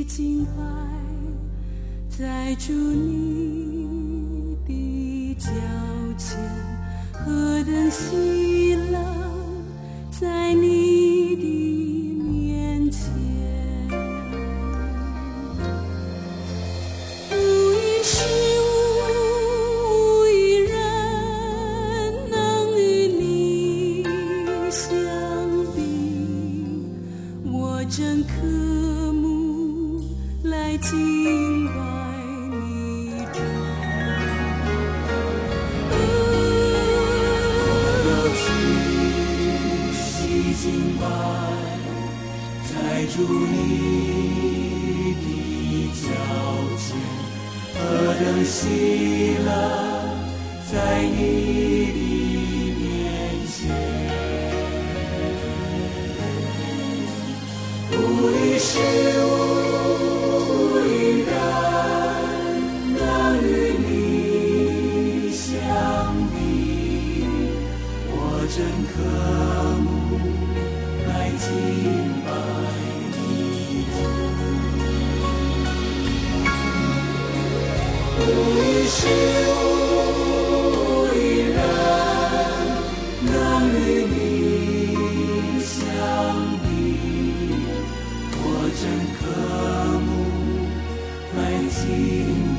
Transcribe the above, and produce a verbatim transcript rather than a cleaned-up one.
敬拜，在主你的脚前，何等喜乐，在你的面前。无一事无一人能与你相比，我真渴慕来敬拜你主。敬拜，在主你的脚前，何等喜乐，在你的面前。无一事无一人能与你相比，我真渴慕敬拜你主。无一事无一人能与你相比，我真渴慕来敬拜